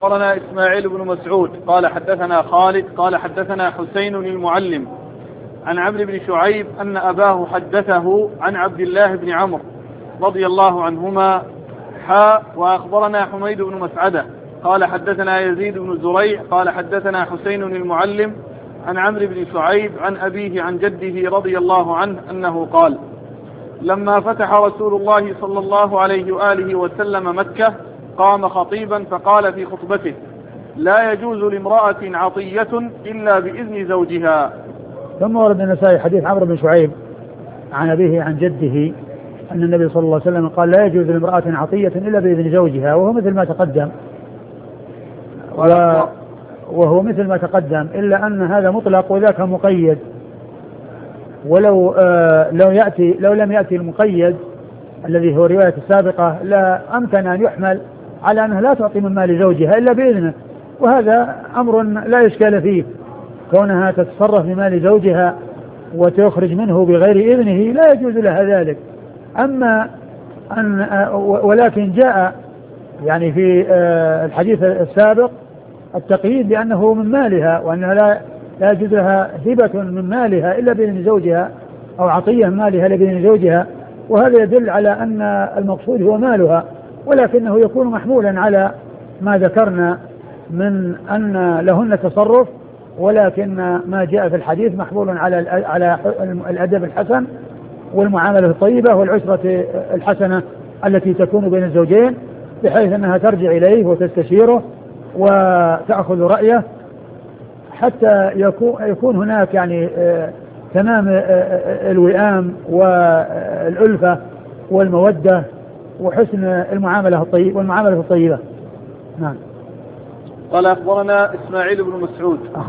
أخبرنا إسماعيل بن مسعود قال حدثنا خالد قال حدثنا حسين المعلم عن عمرو بن شعيب أن أباه حدثه عن عبد الله بن عمرو رضي الله عنهما وأخبرنا حميد بن مسعدة قال حدثنا يزيد بن زريع قال حدثنا حسين المعلم عن عمرو بن شعيب عن أبيه عن جده رضي الله عنه أنه قال: لما فتح رسول الله صلى الله عليه وآله وسلم مكة قام خطيبا فقال في خطبته: لا يجوز لامرأة عطية إلا بإذن زوجها. ثم ورد النسائي حديث عمرو بن شعيب عن أبيه عن جده أن النبي صلى الله عليه وسلم قال: لا يجوز لامرأة عطية إلا بإذن زوجها، وهو مثل ما تقدم وهو مثل ما تقدم، إلا أن هذا مطلق وذاك مقيد. ولو لو لم يأتي المقيد الذي هو رواية السابقة لا أمكن أن يحمل على أنها لا تعطي من مال زوجها إلا بإذنه، وهذا أمر لا إشكال فيه، كونها تتصرف بمال زوجها وتخرج منه بغير إذنه لا يجوز لها ذلك. أما ولكن جاء يعني في الحديث السابق التقييد بأنه من مالها، وأنها لا يجوز لها هبة من مالها إلا بإذن زوجها، أو عطية من مالها إلا بإذن زوجها، وهذا يدل على أن المقصود هو مالها، ولكنه يكون محمولا على ما ذكرنا من أن لهن تصرف، ولكن ما جاء في الحديث محمول على الأدب الحسن والمعاملة الطيبة والعشرة الحسنة التي تكون بين الزوجين، بحيث أنها ترجع إليه وتستشيره وتأخذ رأيه حتى يكون هناك يعني تمام الوئام والألفة والمودة وحسن المعاملة الطيبة. نعم. قال أخبرنا إسماعيل بن مسعود